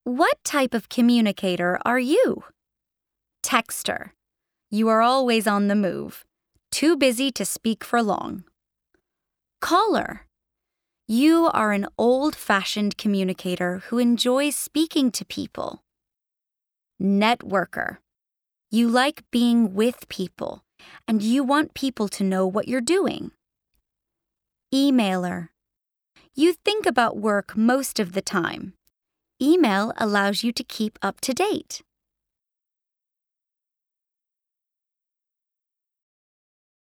What type of communicator are you? Texter. You are always on the move. Too busy to speak for long. Caller. You are an old-fashioned communicator who enjoys speaking to people. Networker. You like being with people, and you want people to know what you're doing. Emailer. You think about work most of the time. Email allows you to keep up to date.